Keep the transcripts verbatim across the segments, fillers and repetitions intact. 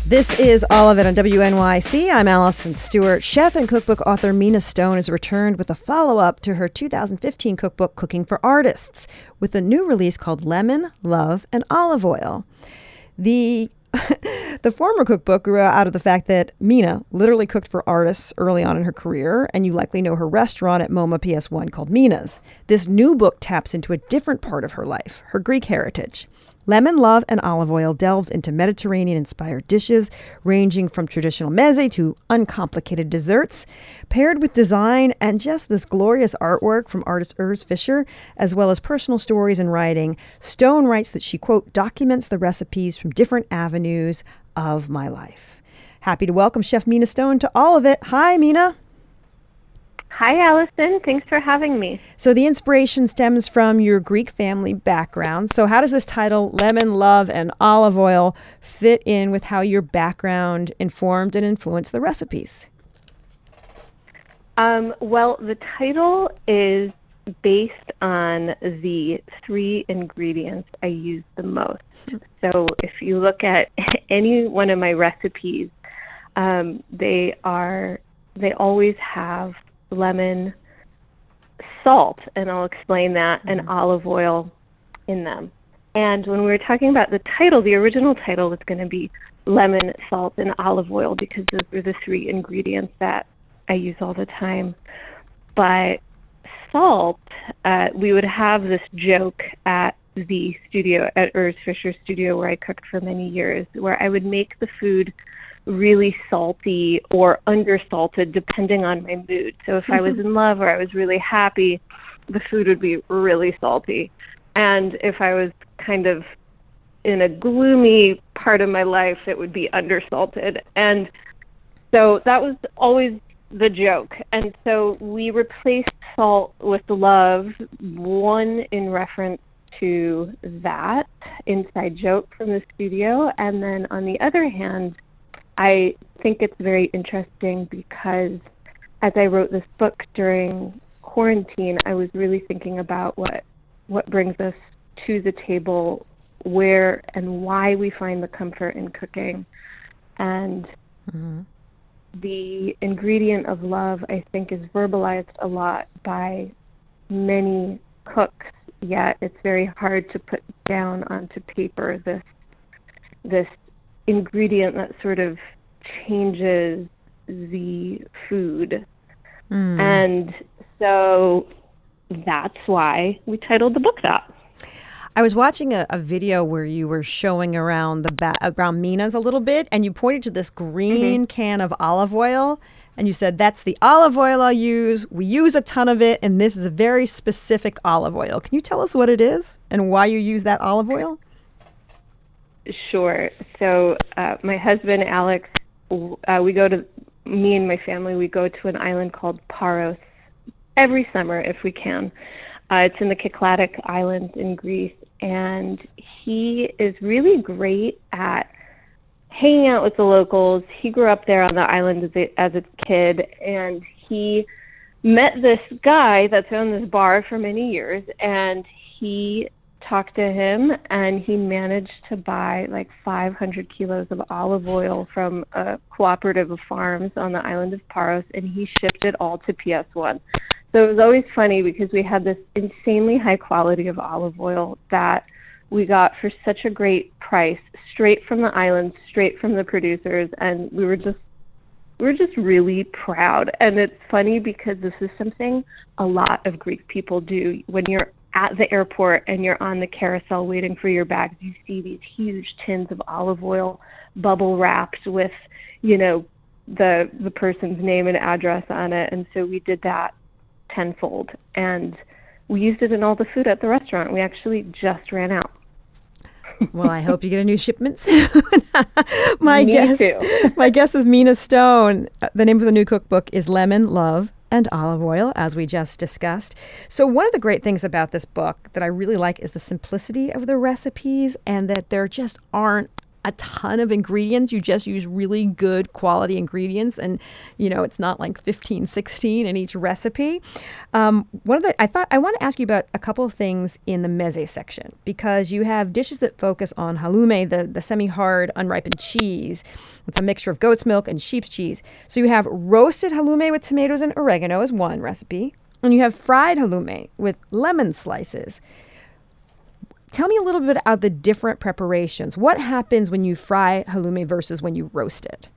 This is All of It on W N Y C. I'm Allison Stewart. Chef and cookbook author Mina Stone has returned with a follow-up to her two thousand fifteen cookbook, Cooking for Artists, with a new release called Lemon, Love, and Olive Oil. The the former cookbook grew out of the fact that Mina literally cooked for artists early on in her career, and you likely know her restaurant at MoMA P S one called Mina's. This new book taps into a different part of her life, her Greek heritage. Lemon, Love, and Olive Oil delved into Mediterranean-inspired dishes, ranging from traditional meze to uncomplicated desserts, paired with design and just this glorious artwork from artist Urs Fischer, as well as personal stories and writing. Stone writes that she, quote, documents the recipes from different avenues of my life. Happy to welcome Chef Mina Stone to All of It. Hi, Mina. Hi, Allison. Thanks for having me. So the inspiration stems from your Greek family background. So how does this title, Lemon, Love, and Olive Oil, fit in with how your background informed and influenced the recipes? Um, well, the title is based on the three ingredients I use the most. So if you look at any one of my recipes, um, they are they always have lemon, salt, and I'll explain that, and olive oil in them. And when we were talking about the title, the original title was going to be lemon, salt, and olive oil because those are the three ingredients that I use all the time. But salt, uh, we would have this joke at the studio, at Urs Fischer studio where I cooked for many years, where I would make the food really salty or undersalted depending on my mood. So if I was in love or I was really happy, the food would be really salty. And if I was kind of in a gloomy part of my life, it would be undersalted. And so that was always the joke. And so we replaced salt with love, one in reference to that inside joke from the studio. And then on the other hand, I think it's very interesting because as I wrote this book during quarantine, I was really thinking about what what brings us to the table, where and why we find the comfort in cooking. And mm-hmm. the ingredient of love, I think, is verbalized a lot by many cooks, yet it's very hard to put down onto paper this this ingredient that sort of changes the food. Mm. And so that's why we titled the book that. I was watching a, a video where you were showing around the ba- around Mina's a little bit, and you pointed to this green mm-hmm. can of olive oil, and you said, that's the olive oil I use. We use a ton of it, and this is a very specific olive oil. Can you tell us what it is and why you use that olive oil? Sure. So uh, my husband, Alex, uh, we go to, me and my family, we go to an island called Paros every summer if we can. Uh, it's in the Kykladik Islands in Greece, and he is really great at hanging out with the locals. He grew up there on the island as a, as a kid, and he met this guy that's owned this bar for many years, and he talked to him, and he managed to buy like five hundred kilos of olive oil from a cooperative of farms on the island of Paros, and he shipped it all to P S one. So it was always funny because we had this insanely high quality of olive oil that we got for such a great price, straight from the island, straight from the producers, and we were just we were just really proud. And it's funny because this is something a lot of Greek people do. When you're at the airport and you're on the carousel waiting for your bags, you see these huge tins of olive oil bubble wrapped with, you know, the the person's name and address on it. And so we did that tenfold, and we used it in all the food at the restaurant. We actually just ran out. Well, I hope you get a new shipment soon. my Me guess, too. my guess is Mina Stone. The name of the new cookbook is Lemon, Love, and Olive Oil, as we just discussed. So one of the great things about this book that I really like is the simplicity of the recipes, and that there just aren't a ton of ingredients. You just use really good quality ingredients, and you know it's not like fifteen, sixteen in each recipe. Um, one of the I thought I want to ask you about a couple of things in the meze section, because you have dishes that focus on halloumi, the the semi-hard unripened cheese. It's a mixture of goat's milk and sheep's cheese. So you have roasted halloumi with tomatoes and oregano is one recipe, and you have fried halloumi with lemon slices. Tell me a little bit about the different preparations. What happens when you fry halloumi versus when you roast it?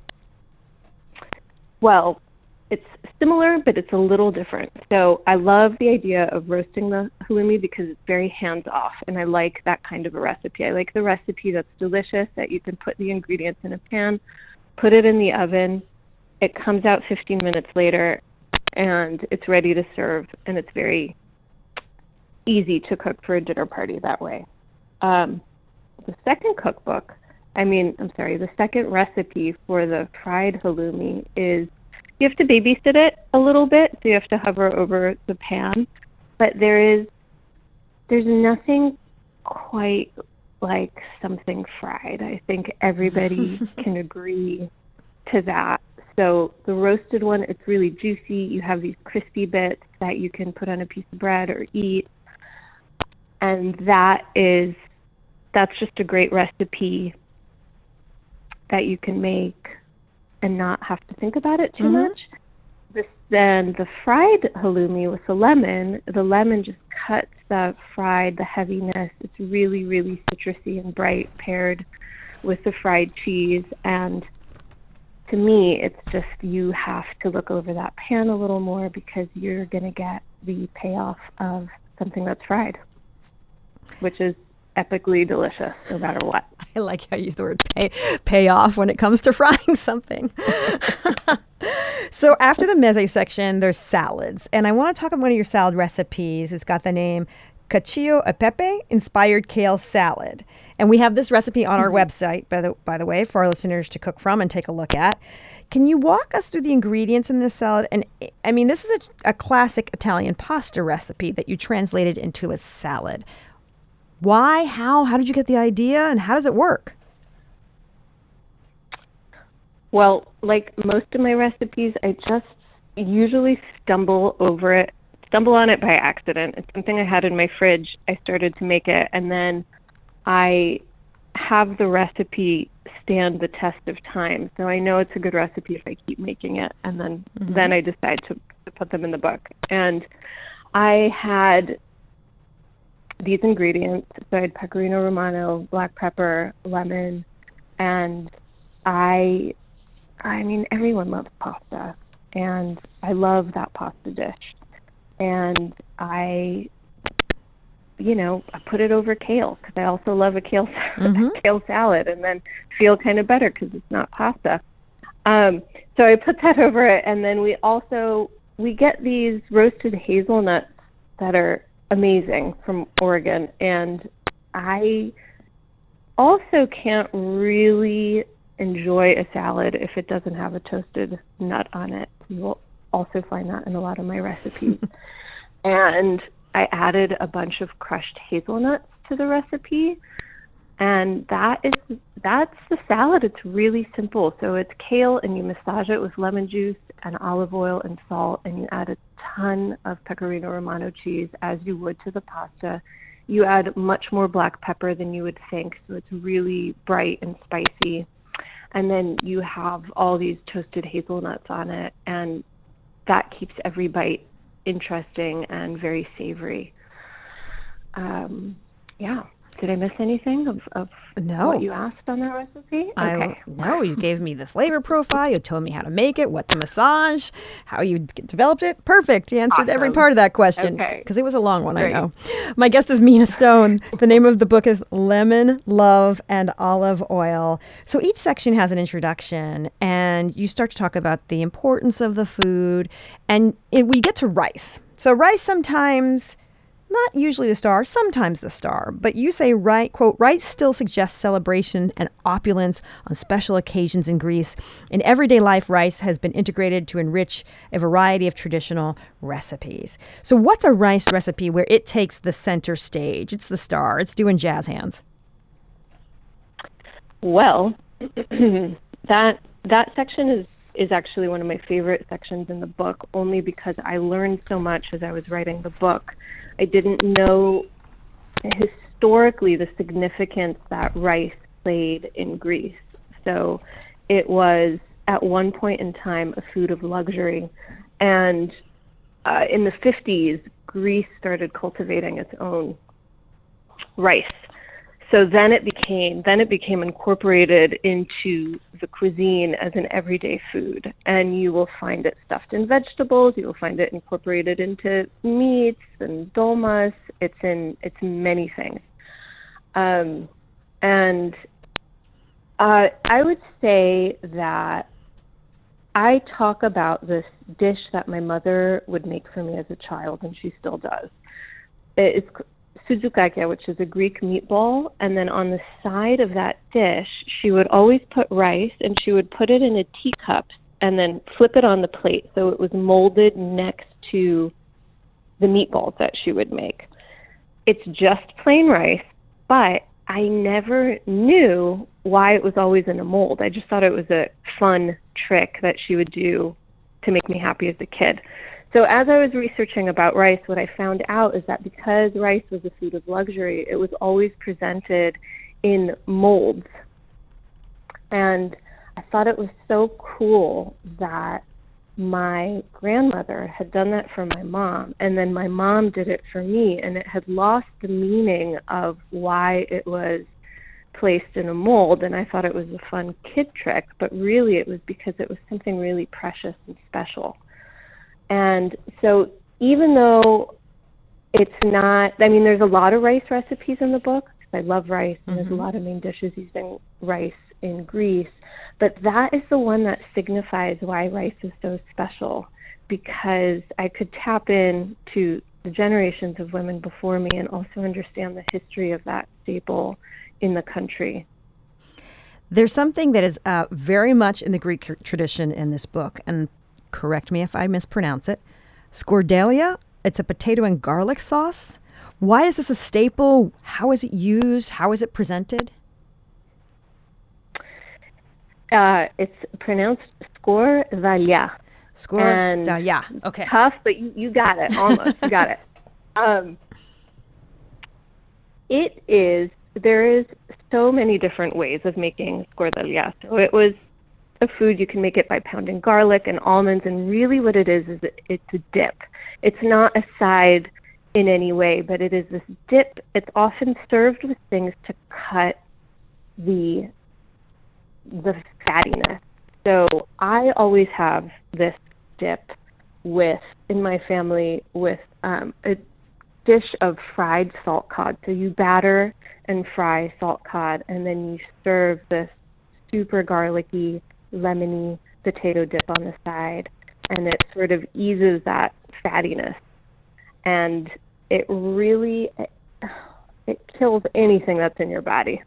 Well, it's similar, but it's a little different. So I love the idea of roasting the halloumi because it's very hands-off, and I like that kind of a recipe. I like the recipe that's delicious, that you can put the ingredients in a pan, put it in the oven, it comes out fifteen minutes later, and it's ready to serve, and it's very easy to cook for a dinner party that way. Um, the second cookbook, I mean, I'm sorry, the second recipe for the fried halloumi is you have to babysit it a little bit, so you have to hover over the pan, but there is, there's nothing quite like something fried. I think everybody can agree to that. So the roasted one, it's really juicy. You have these crispy bits that you can put on a piece of bread or eat. And that is, that's just a great recipe that you can make and not have to think about it too mm-hmm. much. This, then the fried halloumi with the lemon, the lemon just cuts the fried, the heaviness. It's really, really citrusy and bright paired with the fried cheese. And to me, it's just you have to look over that pan a little more because you're going to get the payoff of something that's fried, which is epically delicious no matter what. I like how you use the word pay, pay off when it comes to frying something. So after the meze section, there's salads. And I want to talk about one of your salad recipes. It's got the name Cacio e Pepe Inspired Kale Salad. And we have this recipe on our mm-hmm. website, by the, by the way, for our listeners to cook from and take a look at. Can you walk us through the ingredients in this salad? And I mean, this is a, a classic Italian pasta recipe that you translated into a salad. Why? How? How did you get the idea? And how does it work? Well, like most of my recipes, I just usually stumble over it, stumble on it by accident. It's something I had in my fridge. I started to make it, and then I have the recipe stand the test of time. So I know it's a good recipe if I keep making it, and then mm-hmm. then I decide to, to put them in the book. And I had these ingredients. So I had pecorino romano, black pepper, lemon, and I, I mean, everyone loves pasta, and I love that pasta dish. And I, you know, I put it over kale because I also love a kale mm-hmm. kale salad, and then feel kind of better because it's not pasta. Um, so I put that over it, and then we also we get these roasted hazelnuts that are amazing from Oregon, and I also can't really enjoy a salad if it doesn't have a toasted nut on it. You will also find that in a lot of my recipes. And I added a bunch of crushed hazelnuts to the recipe, and that is that's the salad. It's really simple. So it's kale, and you massage it with lemon juice and olive oil and salt, and you add a ton of pecorino romano cheese as you would to the pasta. You add much more black pepper than you would think, so it's really bright and spicy. And then you have all these toasted hazelnuts on it, and that keeps every bite interesting and very savory. Um, yeah. Did I miss anything of, of no. what you asked on that recipe? I, okay. No, you gave me the flavor profile. You told me how to make it, what to massage, how you developed it. Perfect. You answered awesome. every part of that question because okay. it was a long one, Great. I know. My guest is Mina Stone. The name of the book is Lemon, Love, and Olive Oil. So each section has an introduction, and you start to talk about the importance of the food, and it, we get to rice. So rice sometimes... not usually the star, sometimes the star, but you say, right, quote, rice still suggests celebration and opulence on special occasions in Greece. In everyday life, rice has been integrated to enrich a variety of traditional recipes. So what's a rice recipe where it takes the center stage? It's the star. It's doing jazz hands. Well, that that section is is actually one of my favorite sections in the book, only because I learned so much as I was writing the book. I didn't know historically the significance that rice played in Greece. So it was at one point in time a food of luxury, and uh, in the fifties, Greece started cultivating its own rice. So then it became then it became incorporated into the cuisine as an everyday food, and you will find it stuffed in vegetables. You will find it incorporated into meats and dolmas. It's in it's many things, um, and uh, I would say that I talk about this dish that my mother would make for me as a child, and she still does. It's Souzoukakia, which is a Greek meatball, and then on the side of that dish, she would always put rice, and she would put it in a teacup and then flip it on the plate so it was molded next to the meatballs that she would make. It's just plain rice, but I never knew why it was always in a mold. I just thought it was a fun trick that she would do to make me happy as a kid. So as I was researching about rice, what I found out is that because rice was a food of luxury, it was always presented in molds. And I thought it was so cool that my grandmother had done that for my mom, and then my mom did it for me, and it had lost the meaning of why it was placed in a mold, and I thought it was a fun kid trick, but really it was because it was something really precious and special. And so even though it's not, I mean, there's a lot of rice recipes in the book, because I love rice, and mm-hmm. there's a lot of main dishes using rice in Greece, but that is the one that signifies why rice is so special, because I could tap in to the generations of women before me and also understand the history of that staple in the country. There's something that is uh, very much in the Greek tradition in this book, and correct me if I mispronounce it, skordelia. It's a potato and garlic sauce. Why is this a staple? How is it used? How is it presented? Uh, it's pronounced skordalia. Skordalia. Okay. Tough, but you, you got it. Almost. You got it. Um, it is, there is so many different ways of making skordalia. So it was a food, you can make it by pounding garlic and almonds, and really what it is is it, it's a dip. It's not a side in any way, but it is this dip. It's often served with things to cut the the fattiness. So I always have this dip with, in my family, with um, a dish of fried salt cod. So you batter and fry salt cod, and then you serve this super garlicky, lemony potato dip on the side, and it sort of eases that fattiness, and it really it, it kills anything that's in your body.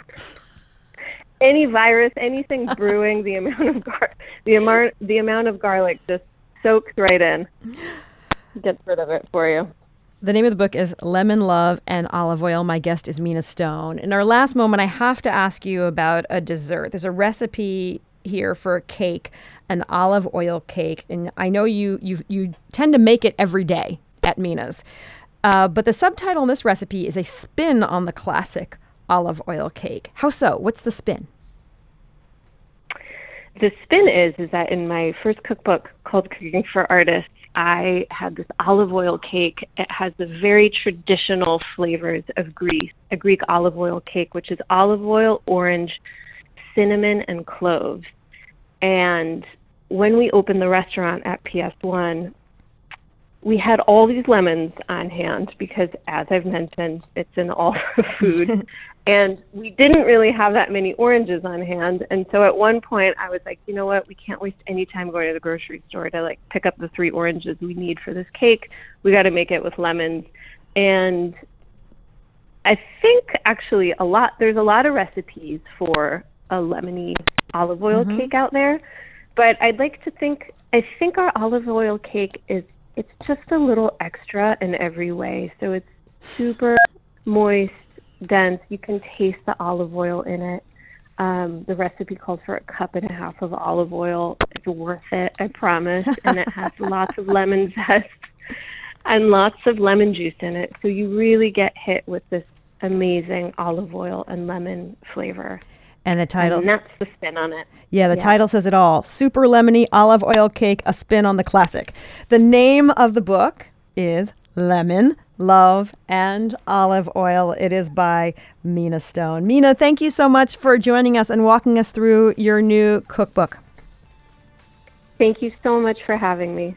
Any virus, anything brewing, the amount of gar- the amount the amount of garlic just soaks right in, gets rid of it for you. The name of the book is Lemon, Love, and Olive Oil. My guest is Mina Stone. In our last moment, I have to ask you about a dessert. There's a recipe here for a cake, an olive oil cake, and I know you you you tend to make it every day at Mina's. Uh, but the subtitle in this recipe is a spin on the classic olive oil cake. How so? What's the spin? The spin is is that in my first cookbook called Cooking for Artists, I had this olive oil cake. It has the very traditional flavors of Greece, a Greek olive oil cake, which is olive oil, orange, cinnamon, and cloves. And when we opened the restaurant at P S one, we had all these lemons on hand because, as I've mentioned, it's in all the food. And we didn't really have that many oranges on hand. And so at one point I was like, you know what, we can't waste any time going to the grocery store to like pick up the three oranges we need for this cake. We got to make it with lemons. And I think actually a lot, there's a lot of recipes for a lemony olive oil mm-hmm. cake out there. But I'd like to think, I think our olive oil cake is, it's just a little extra in every way. So it's super moist, dense. You can taste the olive oil in it. Um, the recipe calls for a cup and a half of olive oil. It's worth it, I promise. And it has lots of lemon zest and lots of lemon juice in it. So you really get hit with this amazing olive oil and lemon flavor. And the title. And that's the spin on it. Yeah, the Yeah. title says it all. Super lemony olive oil cake, a spin on the classic. The name of the book is Lemon, Love, and Olive Oil. It is by Mina Stone. Mina, thank you so much for joining us and walking us through your new cookbook. Thank you so much for having me.